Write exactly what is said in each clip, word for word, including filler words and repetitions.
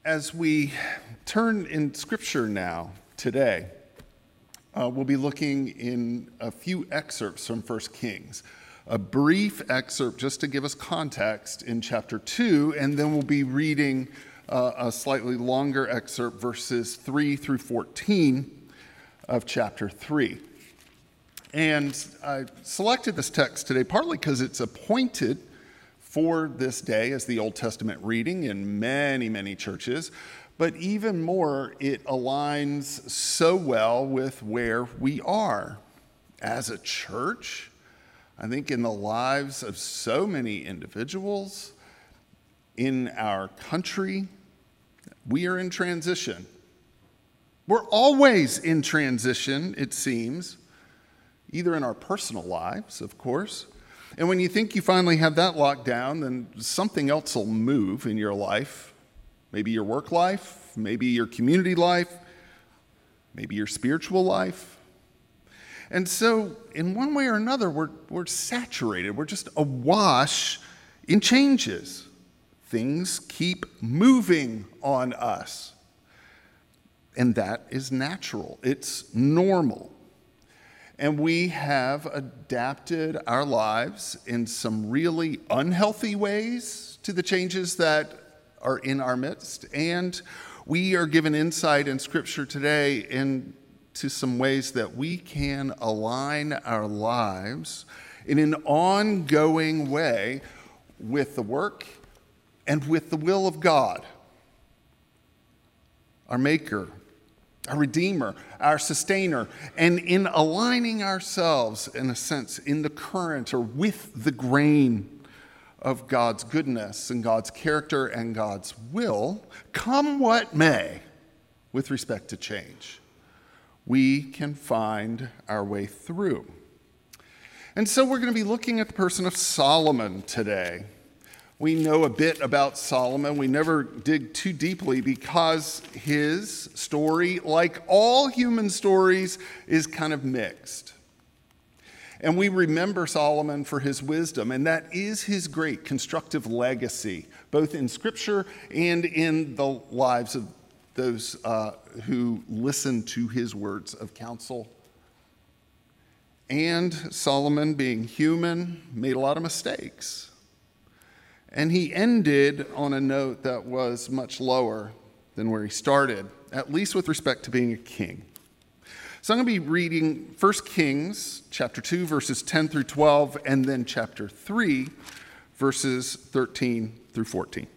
As we turn in Scripture now, today, uh, we'll be looking in a few excerpts from First Kings. A brief excerpt just to give us context in chapter two, and then we'll be reading uh, a slightly longer excerpt, verses three through fourteen of chapter three. And I selected this text today partly because it's appointed for this day as the Old Testament reading in many, many churches, but even more, it aligns so well with where we are as a church. I think in the lives of so many individuals in our country, we are in transition. We're always in transition, it seems, either in our personal lives, of course. And when you think you finally have that locked down, then something else will move in your life. Maybe your work life, maybe your community life, maybe your spiritual life. And so, in one way or another, we're, we're saturated. We're just awash in changes. Things keep moving on us. And that is natural. It's normal. And we have adapted our lives in some really unhealthy ways to the changes that are in our midst. And we are given insight in Scripture today into some ways that we can align our lives in an ongoing way with the work and with the will of God, our Maker, our Redeemer, our Sustainer, and in aligning ourselves, in a sense, in the current or with the grain of God's goodness and God's character and God's will, come what may, with respect to change, we can find our way through. And so we're going to be looking at the person of Solomon today. We know a bit about Solomon. We never dig too deeply because his story, like all human stories, is kind of mixed. And we remember Solomon for his wisdom, and that is his great constructive legacy, both in Scripture and in the lives of those uh, who listen to his words of counsel. And Solomon, being human, made a lot of mistakes. And he ended on a note that was much lower than where he started, at least with respect to being a king. So I'm going to be reading First Kings chapter two, verses ten through twelve, and then chapter three, verses thirteen through fourteen.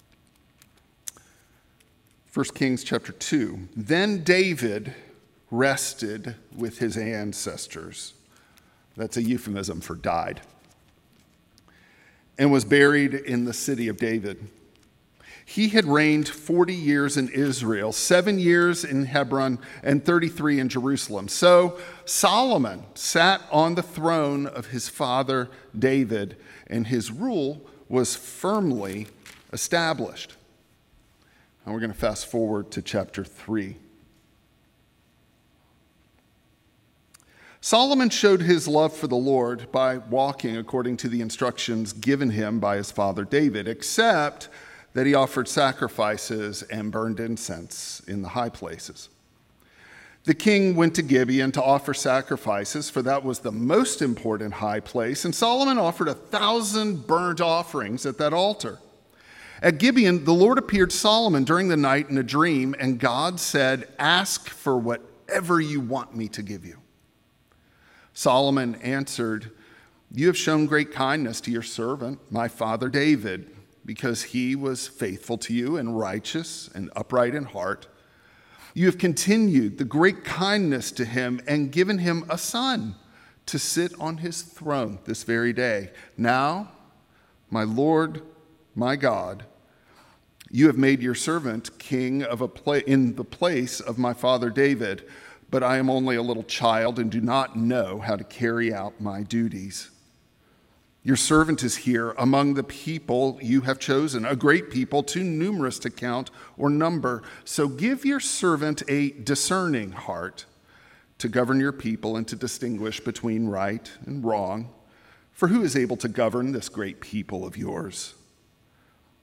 First Kings chapter two. Then David rested with his ancestors. That's a euphemism for died. And was buried in the city of David. He had reigned forty years in Israel, seven years in Hebron, and thirty-three in Jerusalem. So Solomon sat on the throne of his father David, and his rule was firmly established. And we're going to fast forward to chapter three. Solomon showed his love for the Lord by walking according to the instructions given him by his father David, except that he offered sacrifices and burned incense in the high places. The king went to Gibeon to offer sacrifices, for that was the most important high place, and Solomon offered a thousand burnt offerings at that altar. At Gibeon, the Lord appeared to Solomon during the night in a dream, and God said, "Ask for whatever you want me to give you." Solomon answered, "You have shown great kindness to your servant, my father David, because he was faithful to you and righteous and upright in heart. You have continued the great kindness to him and given him a son to sit on his throne this very day. Now, my Lord, my God, you have made your servant king of a pla- in the place of my father David, but I am only a little child and do not know how to carry out my duties. Your servant is here among the people you have chosen, a great people, too numerous to count or number. So give your servant a discerning heart to govern your people and to distinguish between right and wrong. For who is able to govern this great people of yours?"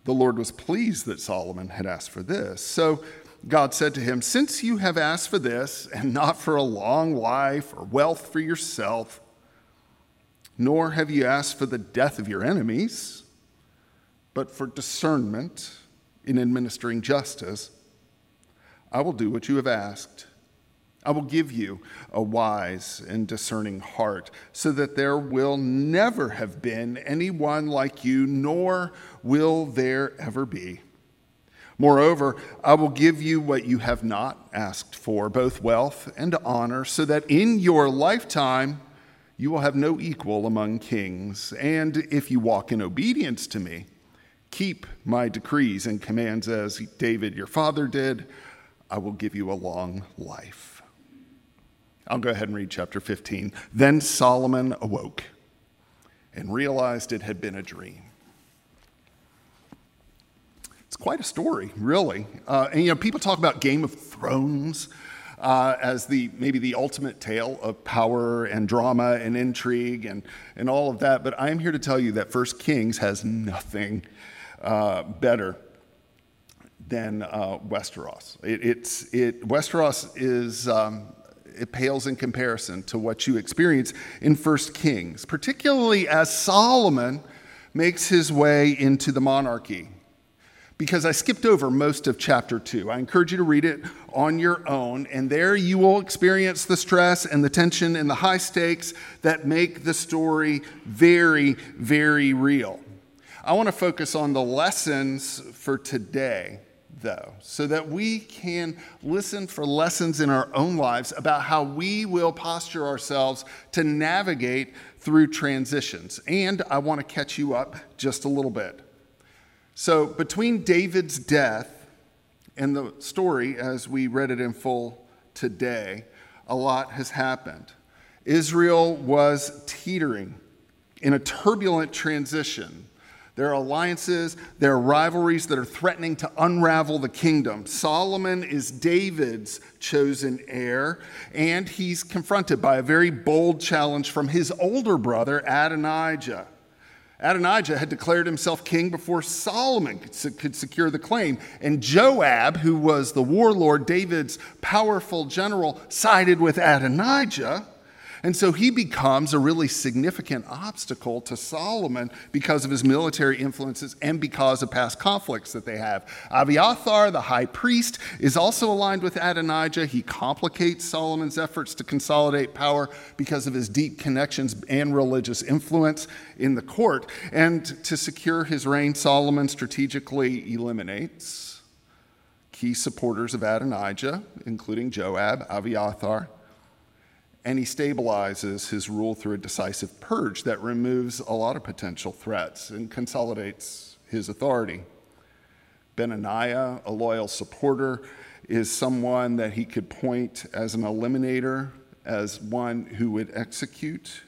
The Lord was pleased that Solomon had asked for this. So God said to him, "Since you have asked for this, and not for a long life or wealth for yourself, nor have you asked for the death of your enemies, but for discernment in administering justice, I will do what you have asked. I will give you a wise and discerning heart, so that there will never have been anyone like you, nor will there ever be. Moreover, I will give you what you have not asked for, both wealth and honor, so that in your lifetime you will have no equal among kings. And if you walk in obedience to me, keep my decrees and commands as David your father did, I will give you a long life." I'll go ahead and read chapter fifteen. Then Solomon awoke and realized it had been a dream. It's quite a story, really. Uh, and, you know, people talk about Game of Thrones uh, as the maybe the ultimate tale of power and drama and intrigue and, and all of that. But I'm here to tell you that First Kings has nothing uh, better than uh, Westeros. It, it's it Westeros is um, it pales in comparison to what you experience in First Kings, particularly as Solomon makes his way into the monarchy. Because I skipped over most of chapter two. I encourage you to read it on your own, and there you will experience the stress and the tension and the high stakes that make the story very, very real. I want to focus on the lessons for today, though, so that we can listen for lessons in our own lives about how we will posture ourselves to navigate through transitions. And I want to catch you up just a little bit. So between David's death and the story, as we read it in full today, a lot has happened. Israel was teetering in a turbulent transition. There are alliances, there are rivalries that are threatening to unravel the kingdom. Solomon is David's chosen heir, and he's confronted by a very bold challenge from his older brother, Adonijah. Adonijah had declared himself king before Solomon could, could secure the claim. And Joab, who was the warlord, David's powerful general, sided with Adonijah. And so he becomes a really significant obstacle to Solomon because of his military influences and because of past conflicts that they have. Abiathar, the high priest, is also aligned with Adonijah. He complicates Solomon's efforts to consolidate power because of his deep connections and religious influence in the court. And to secure his reign, Solomon strategically eliminates key supporters of Adonijah, including Joab, Abiathar, and he stabilizes his rule through a decisive purge that removes a lot of potential threats and consolidates his authority. Benaniah, a loyal supporter, is someone that he could point as an eliminator, as one who would execute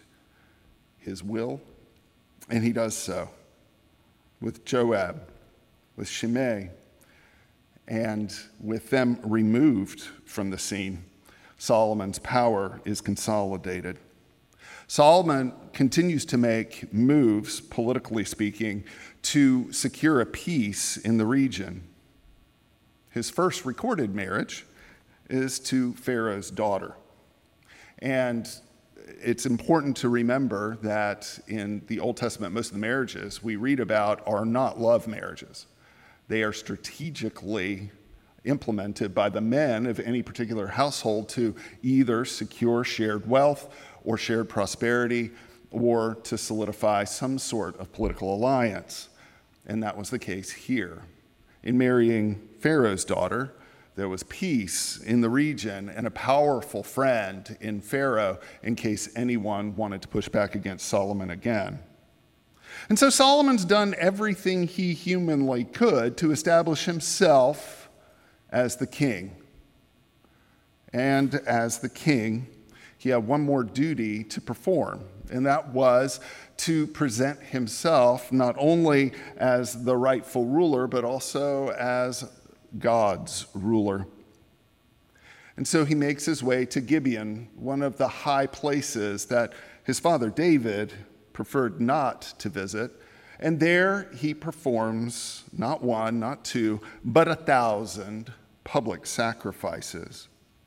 his will, and he does so with Joab, with Shimei, and with them removed from the scene, Solomon's power is consolidated. Solomon continues to make moves, politically speaking, to secure a peace in the region. His first recorded marriage is to Pharaoh's daughter. And it's important to remember that in the Old Testament, most of the marriages we read about are not love marriages. They are strategically implemented by the men of any particular household to either secure shared wealth or shared prosperity or to solidify some sort of political alliance. And that was the case here. In marrying Pharaoh's daughter, there was peace in the region and a powerful friend in Pharaoh in case anyone wanted to push back against Solomon again. And so Solomon's done everything he humanly could to establish himself as the king. And as the king, he had one more duty to perform, and that was to present himself not only as the rightful ruler, but also as God's ruler. And so he makes his way to Gibeon, one of the high places that his father David preferred not to visit, And there he performs not one, not two, but a thousand public sacrifices.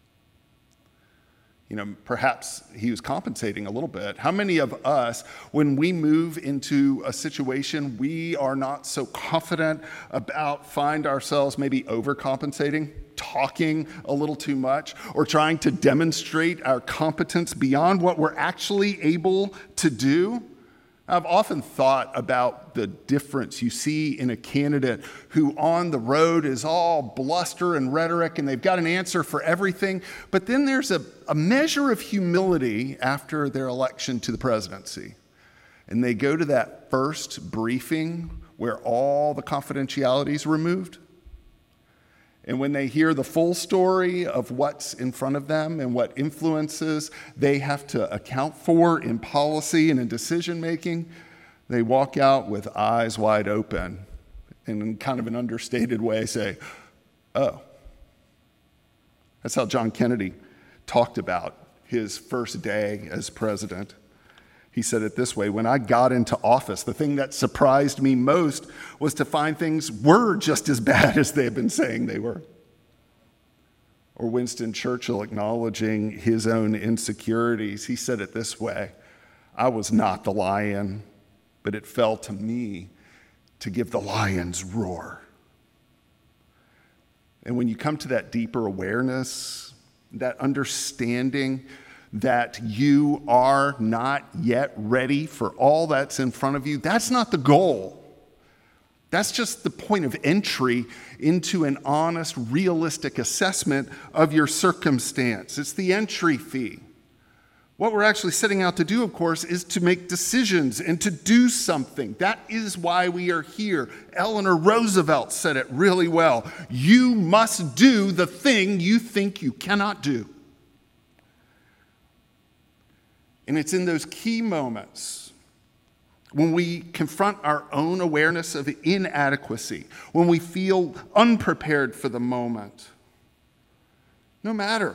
You know, perhaps he was compensating a little bit. How many of us, when we move into a situation we are not so confident about, find ourselves maybe overcompensating, talking a little too much, or trying to demonstrate our competence beyond what we're actually able to do? I've often thought about the difference you see in a candidate who on the road is all bluster and rhetoric and they've got an answer for everything, but then there's a, a measure of humility after their election to the presidency. And they go to that first briefing where all the confidentiality is removed. And when they hear the full story of what's in front of them and what influences they have to account for in policy and in decision making, they walk out with eyes wide open and in kind of an understated way say, oh. That's how John Kennedy talked about his first day as president. He said it this way: when I got into office, the thing that surprised me most was to find things were just as bad as they had been saying they were. Or Winston Churchill acknowledging his own insecurities, he said it this way: I was not the lion, but it fell to me to give the lion's roar. And when you come to that deeper awareness, that understanding that you are not yet ready for all that's in front of you, that's not the goal. That's just the point of entry into an honest, realistic assessment of your circumstance. It's the entry fee. What we're actually setting out to do, of course, is to make decisions and to do something. That is why we are here. Eleanor Roosevelt said it really well. You must do the thing you think you cannot do. And it's in those key moments when we confront our own awareness of inadequacy, when we feel unprepared for the moment. No matter,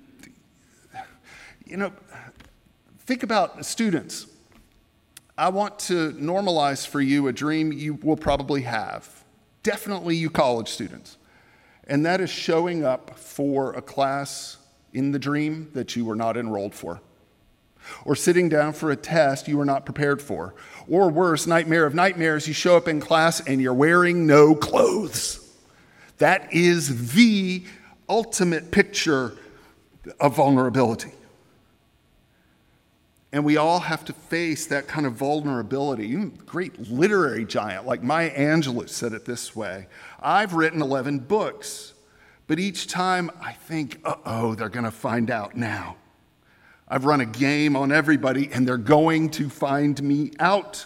you know, think about students. I want to normalize for you a dream you will probably have, definitely you college students, and that is showing up for a class in the dream that you were not enrolled for. Or sitting down for a test you were not prepared for. Or worse, nightmare of nightmares, you show up in class and you're wearing no clothes. That is the ultimate picture of vulnerability. And we all have to face that kind of vulnerability. Even a great literary giant like Maya Angelou said it this way: I've written eleven books, but each time I think, uh-oh, they're going to find out now. I've run a game on everybody, and they're going to find me out.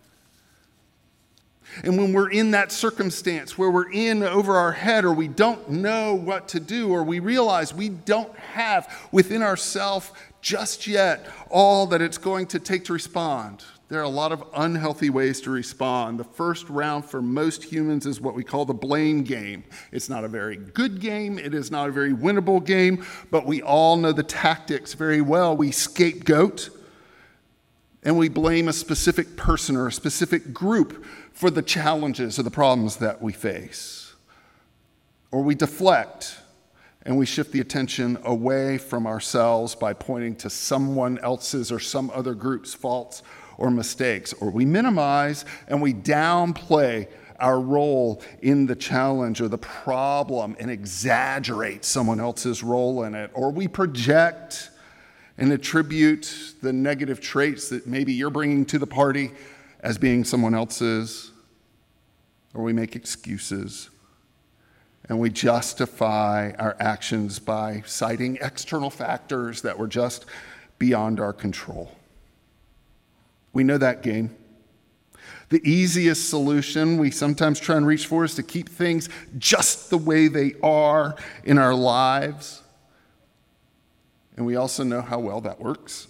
And when we're in that circumstance where we're in over our head, or we don't know what to do, or we realize we don't have within ourselves just yet all that it's going to take to respond, there are a lot of unhealthy ways to respond. The first round for most humans is what we call the blame game. It's not a very good game. It is not a very winnable game, but we all know the tactics very well. We scapegoat, and we blame a specific person or a specific group for the challenges or the problems that we face. Or we deflect, and we shift the attention away from ourselves by pointing to someone else's or some other group's faults or mistakes. Or we minimize and we downplay our role in the challenge or the problem and exaggerate someone else's role in it. Or we project and attribute the negative traits that maybe you're bringing to the party as being someone else's. Or we make excuses and we justify our actions by citing external factors that were just beyond our control. We know that game. The easiest solution we sometimes try and reach for is to keep things just the way they are in our lives. And we also know how well that works.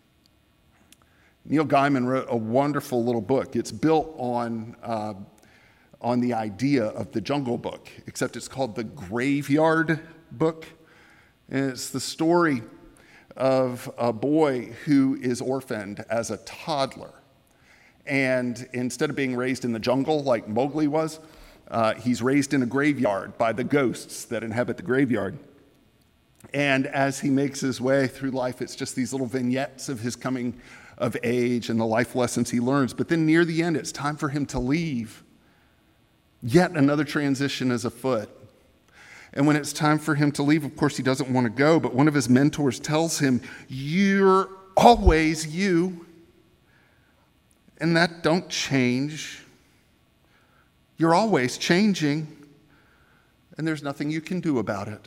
Neil Gaiman wrote a wonderful little book. It's built on, uh, on the idea of the Jungle Book, except it's called the Graveyard Book. And it's the story of a boy who is orphaned as a toddler. And instead of being raised in the jungle like Mowgli was, uh, he's raised in a graveyard by the ghosts that inhabit the graveyard. And as he makes his way through life, it's just these little vignettes of his coming of age and the life lessons he learns. But then near the end, it's time for him to leave. Yet another transition is afoot. And when it's time for him to leave, of course, he doesn't want to go, but one of his mentors tells him, "You're always you, and that don't change. You're always changing, and there's nothing you can do about it."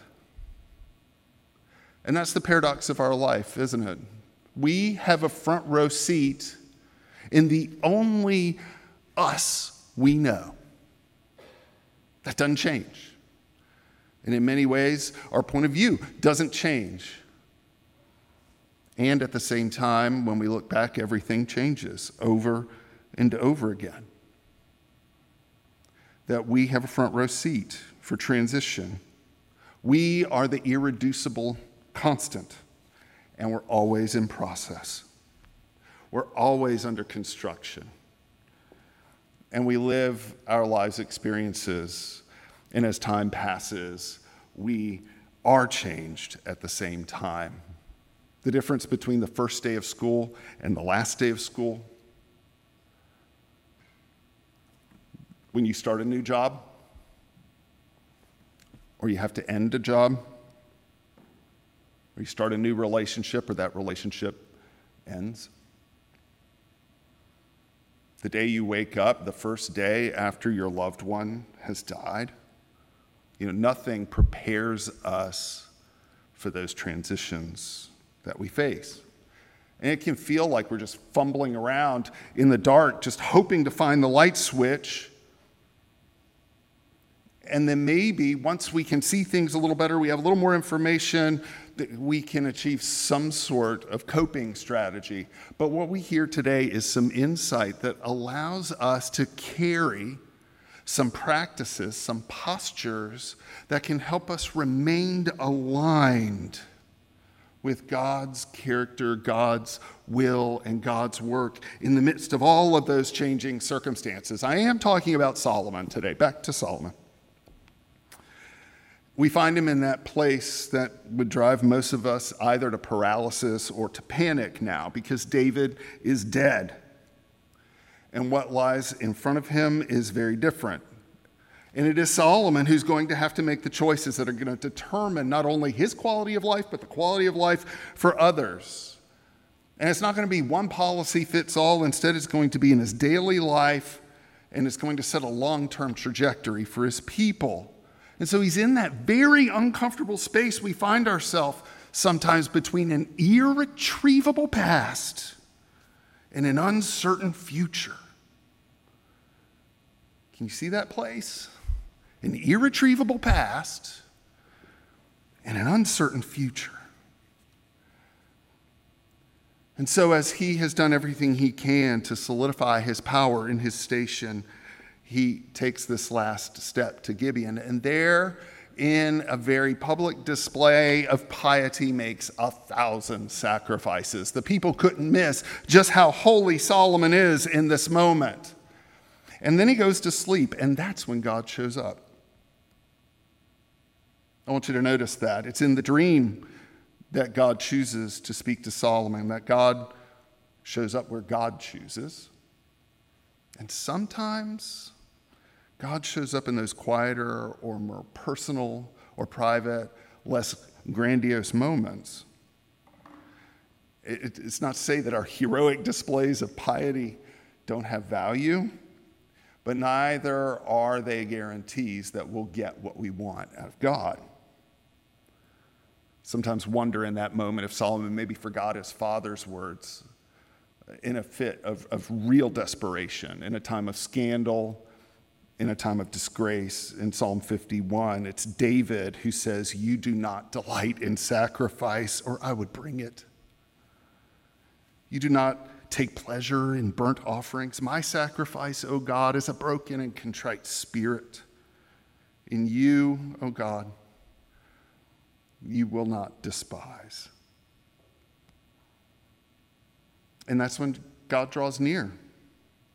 And that's the paradox of our life, isn't it? We have a front row seat in the only us we know. That doesn't change. And in many ways, our point of view doesn't change. And at the same time, when we look back, everything changes over and over again. That we have a front row seat for transition. We are the irreducible constant, and we're always in process. We're always under construction. And we live our lives' experiences, and as time passes, we are changed at the same time. The difference between the first day of school and the last day of school. When you start a new job, or you have to end a job, or you start a new relationship, or that relationship ends. The day you wake up, the first day after your loved one has died, you know, nothing prepares us for those transitions that we face. And it can feel like we're just fumbling around in the dark, just hoping to find the light switch. And then maybe once we can see things a little better, we have a little more information, that we can achieve some sort of coping strategy. But what we hear today is some insight that allows us to carry some practices, some postures that can help us remain aligned with God's character, God's will, and God's work in the midst of all of those changing circumstances. I am talking about Solomon today. Back to Solomon. We find him in that place that would drive most of us either to paralysis or to panic now, because David is dead. And what lies in front of him is very different. And it is Solomon who's going to have to make the choices that are going to determine not only his quality of life, but the quality of life for others. And it's not going to be one policy fits all. Instead, it's going to be in his daily life, and it's going to set a long-term trajectory for his people. And so he's in that very uncomfortable space we find ourselves sometimes between an irretrievable past and an uncertain future. Can you see that place? An irretrievable past and an uncertain future. And so as he has done everything he can to solidify his power in his station, he takes this last step to Gibeon, and there, in a very public display of piety, makes a thousand sacrifices. The people couldn't miss just how holy Solomon is in this moment. And then he goes to sleep, and that's when God shows up. I want you to notice that. It's in the dream that God chooses to speak to Solomon, that God shows up where God chooses. And sometimes God shows up in those quieter or more personal or private, less grandiose moments. It, it's not to say that our heroic displays of piety don't have value, but neither are they guarantees that we'll get what we want out of God. Sometimes wonder in that moment if Solomon maybe forgot his father's words in a fit of, of real desperation, in a time of scandal, in a time of disgrace. In Psalm fifty-one, it's David who says, "You do not delight in sacrifice, or I would bring it. You do not take pleasure in burnt offerings. My sacrifice, O God, is a broken and contrite spirit. In you, O God, you will not despise." And that's when God draws near.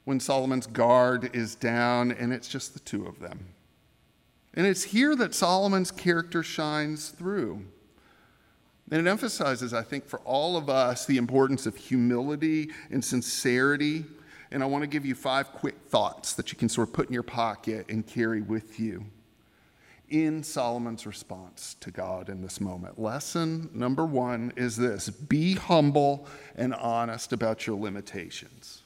when Solomon's guard is down and it's just the two of them. And it's here that Solomon's character shines through. And it emphasizes, I think, for all of us, the importance of humility and sincerity. And I want to give you five quick thoughts that you can sort of put in your pocket and carry with you in Solomon's response to God in this moment. Lesson number one is this: be humble and honest about your limitations.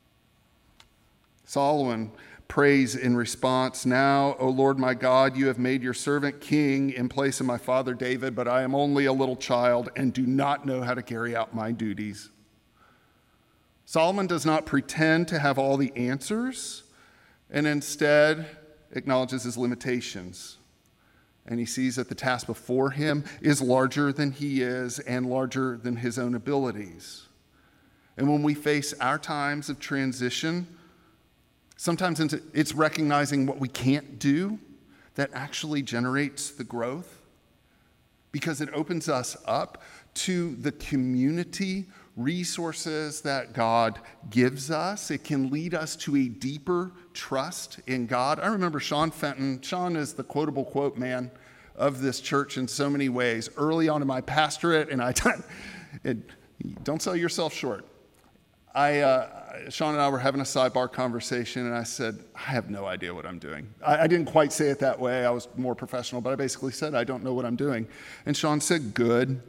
Solomon prays in response, "Now, O Lord my God, you have made your servant king in place of my father David, but I am only a little child and do not know how to carry out my duties." Solomon does not pretend to have all the answers, and instead acknowledges his limitations. And he sees that the task before him is larger than he is and larger than his own abilities. And when we face our times of transition, sometimes it's recognizing what we can't do that actually generates the growth, because it opens us up to the community resources that God gives us. It can lead us to a deeper trust in God. I remember Sean Fenton. Sean is the quotable quote man of this church in so many ways. Early on in my pastorate, and I don't sell yourself short. I, uh, Sean and I were having a sidebar conversation, and I said, I have no idea what I'm doing. I, I didn't quite say it that way. I was more professional, but I basically said, I don't know what I'm doing. And Sean said, good.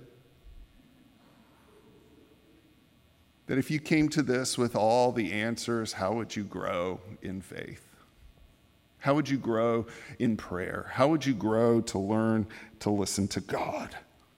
That if you came to this with all the answers, how would you grow in faith? How would you grow in prayer? How would you grow to learn to listen to God?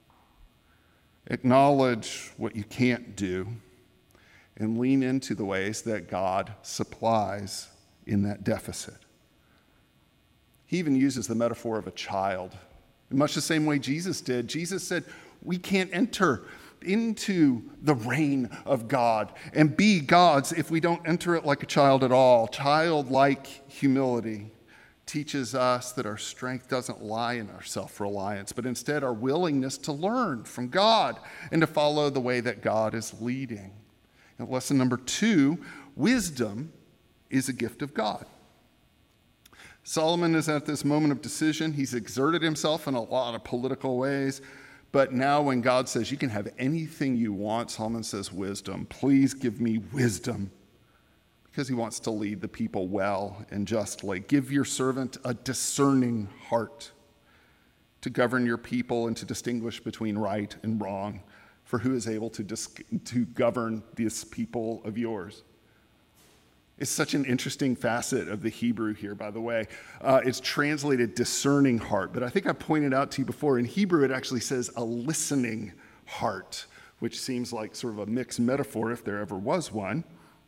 Acknowledge what you can't do and lean into the ways that God supplies in that deficit. He even uses the metaphor of a child, in much the same way Jesus did. Jesus said, we can't enter into the reign of God and be God's if we don't enter it like a child at all. Childlike humility teaches us that our strength doesn't lie in our self-reliance, but instead our willingness to learn from God and to follow the way that God is leading. And lesson number two, wisdom is a gift of God. Solomon is at this moment of decision. He's exerted himself in a lot of political ways. But now when God says, you can have anything you want, Solomon says, wisdom. Please give me wisdom. Because he wants to lead the people well and justly. Give your servant a discerning heart to govern your people and to distinguish between right and wrong. For who is able to, dis- to govern this people of yours? It's such an interesting facet of the Hebrew here, by the way. Uh, it's translated discerning heart, but I think I pointed out to you before, in Hebrew it actually says a listening heart, which seems like sort of a mixed metaphor if there ever was one.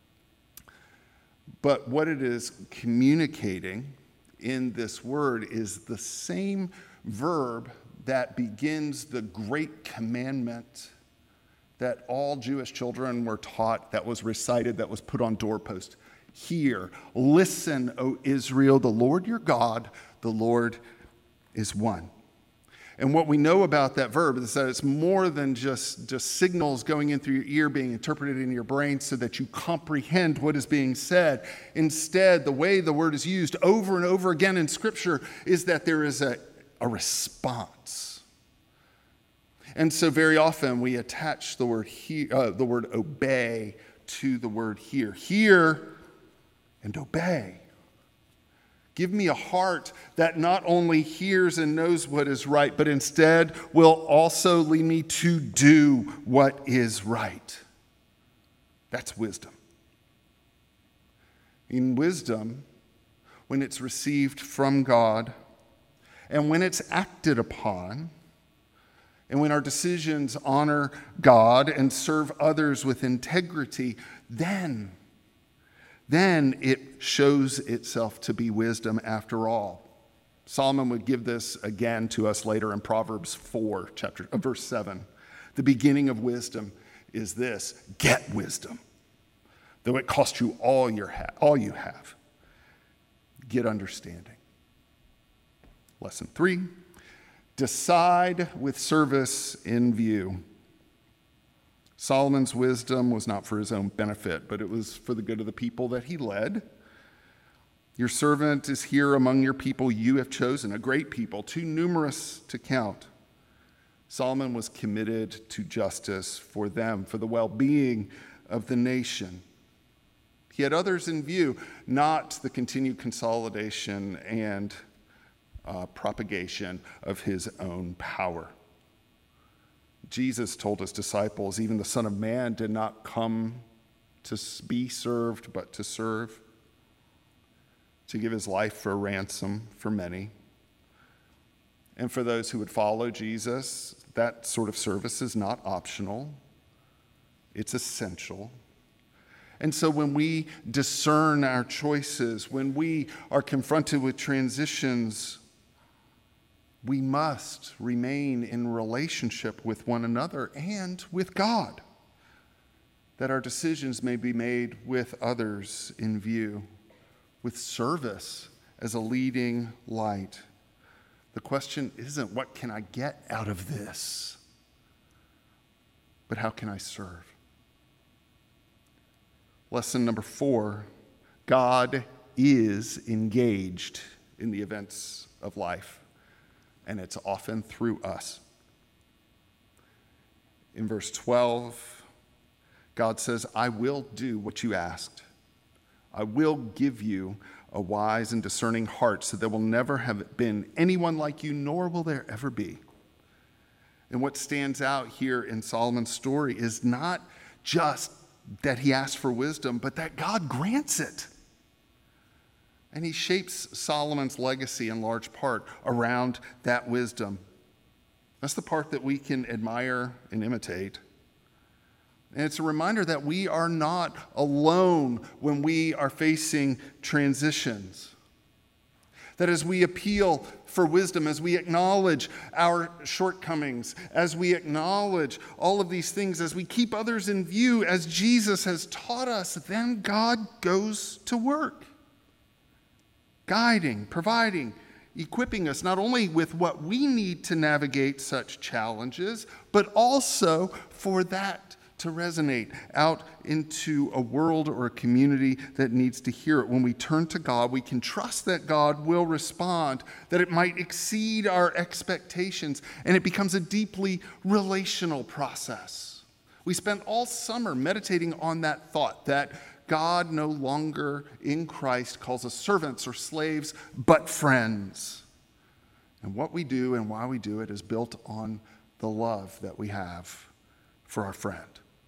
But what it is communicating in this word is the same verb that begins the great commandment that all Jewish children were taught, that was recited, that was put on doorposts. Hear, listen, O Israel, the Lord your God, the Lord is one. And what we know about that verb is that it's more than just, just signals going in through your ear being interpreted in your brain so that you comprehend what is being said. Instead, the way the word is used over and over again in Scripture is that there is a, a response. And so very often we attach the word he, uh, the word obey to the word hear. Hear and obey. Give me a heart that not only hears and knows what is right, but instead will also lead me to do what is right. That's wisdom. In wisdom, when it's received from God, and when it's acted upon, and when our decisions honor God and serve others with integrity, then then it shows itself to be wisdom after all. Solomon would give this again to us later in Proverbs four, chapter, uh, verse seven. The beginning of wisdom is this: get wisdom, though it cost you all, your ha- all you have. Get understanding. Lesson three, decide with service in view. Solomon's wisdom was not for his own benefit, but it was for the good of the people that he led. Your servant is here among your people you have chosen, a great people, too numerous to count. Solomon was committed to justice for them, for the well-being of the nation. He had others in view, not the continued consolidation and uh, propagation of his own power. Jesus told his disciples, even the Son of Man did not come to be served, but to serve, to give his life for a ransom for many. And for those who would follow Jesus, that sort of service is not optional. It's essential. And so when we discern our choices, when we are confronted with transitions, we must remain in relationship with one another and with God, that our decisions may be made with others in view, with service as a leading light. The question isn't, what can I get out of this? But how can I serve? Lesson number four, God is engaged in the events of life, and it's often through us. In verse twelve, God says, I will do what you asked. I will give you a wise and discerning heart so there will never have been anyone like you, nor will there ever be. And what stands out here in Solomon's story is not just that he asks for wisdom, but that God grants it. And he shapes Solomon's legacy in large part around that wisdom. That's the part that we can admire and imitate. And it's a reminder that we are not alone when we are facing transitions. That as we appeal for wisdom, as we acknowledge our shortcomings, as we acknowledge all of these things, as we keep others in view, as Jesus has taught us, then God goes to work, guiding, providing, equipping us not only with what we need to navigate such challenges, but also for that to resonate out into a world or a community that needs to hear it. When we turn to God, we can trust that God will respond, that it might exceed our expectations, and it becomes a deeply relational process. We spent all summer meditating on that thought, that God no longer in Christ calls us servants or slaves, but friends. And what we do and why we do it is built on the love that we have for our friend.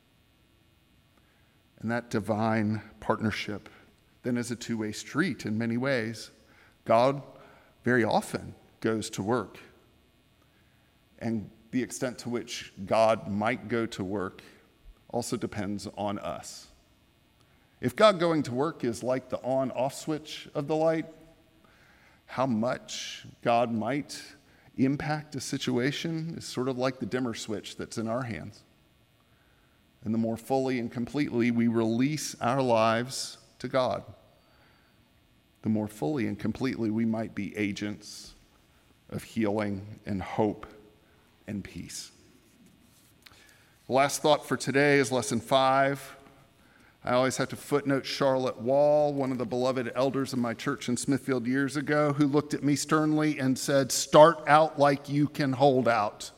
And that divine partnership then is a two-way street in many ways. God very often goes to work. And the extent to which God might go to work also depends on us. If God going to work is like the on-off switch of the light, how much God might impact a situation is sort of like the dimmer switch that's in our hands. And the more fully and completely we release our lives to God, the more fully and completely we might be agents of healing and hope and peace. The last thought for today is lesson five. I always have to footnote Charlotte Wall, one of the beloved elders of my church in Smithfield years ago, who looked at me sternly and said, "Start out like you can hold out."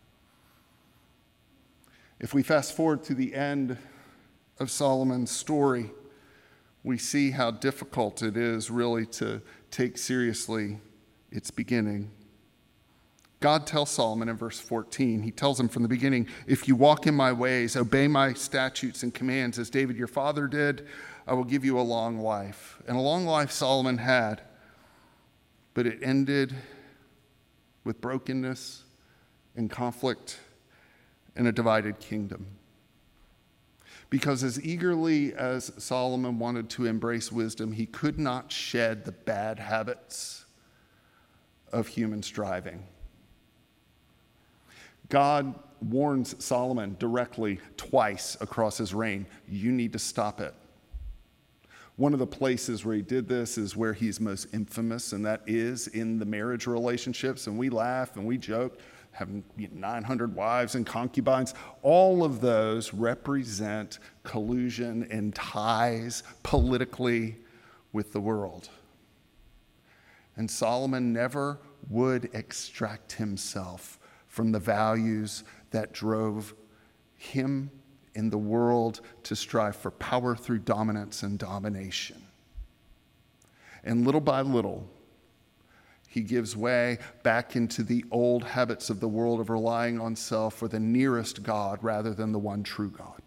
If we fast forward to the end of Solomon's story, we see how difficult it is really to take seriously its beginning. God tells Solomon in verse fourteen, he tells him from the beginning, if you walk in my ways, obey my statutes and commands as David your father did, I will give you a long life. And a long life Solomon had, but it ended with brokenness and conflict and a divided kingdom. Because as eagerly as Solomon wanted to embrace wisdom, he could not shed the bad habits of human striving. God warns Solomon directly twice across his reign, you need to stop it. One of the places where he did this is where he's most infamous, and that is in the marriage relationships. And we laugh and we joke having nine hundred wives and concubines. All of those represent collusion and ties politically with the world. And Solomon never would extract himself from the values that drove him in the world to strive for power through dominance and domination. And little by little, he gives way back into the old habits of the world of relying on self for the nearest God rather than the one true God.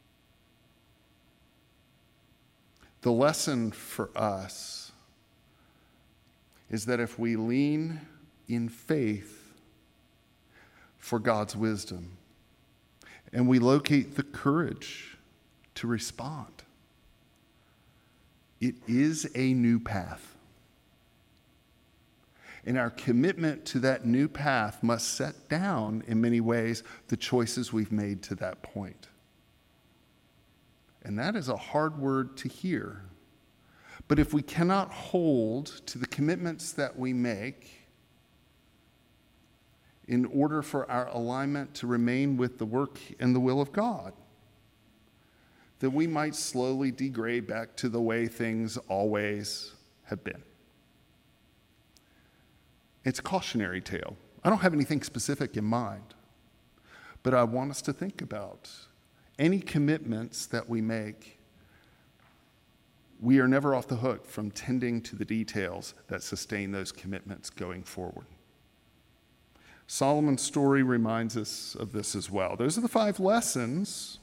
The lesson for us is that if we lean in faith for God's wisdom and we locate the courage to respond, it is a new path. And our commitment to that new path must set down, in many ways, the choices we've made to that point. And that is a hard word to hear. But if we cannot hold to the commitments that we make in order for our alignment to remain with the work and the will of God, then we might slowly degrade back to the way things always have been. It's a cautionary tale. I don't have anything specific in mind, but I want us to think about any commitments that we make. We are never off the hook from tending to the details that sustain those commitments going forward. Solomon's story reminds us of this as well. Those are the five lessons.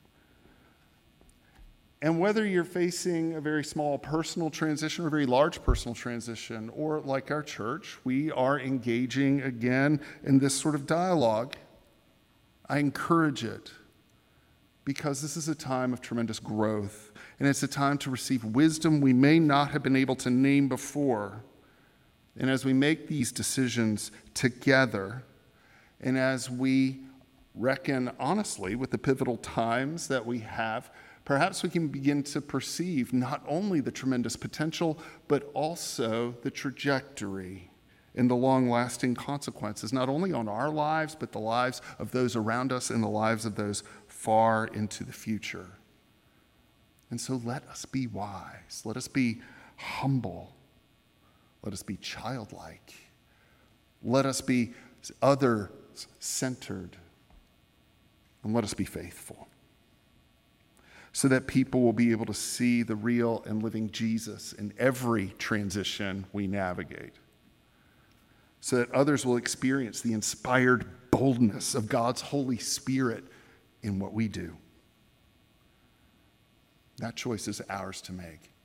And whether you're facing a very small personal transition or a very large personal transition, or like our church, we are engaging again in this sort of dialogue, I encourage it because this is a time of tremendous growth, and it's a time to receive wisdom we may not have been able to name before. And as we make these decisions together, and as we reckon honestly with the pivotal times that we have, perhaps we can begin to perceive not only the tremendous potential, but also the trajectory and the long-lasting consequences, not only on our lives, but the lives of those around us and the lives of those far into the future. And so let us be wise. Let us be humble. Let us be childlike. Let us be other-centered. And let us be faithful, so that people will be able to see the real and living Jesus in every transition we navigate, so that others will experience the inspired boldness of God's Holy Spirit in what we do. That choice is ours to make.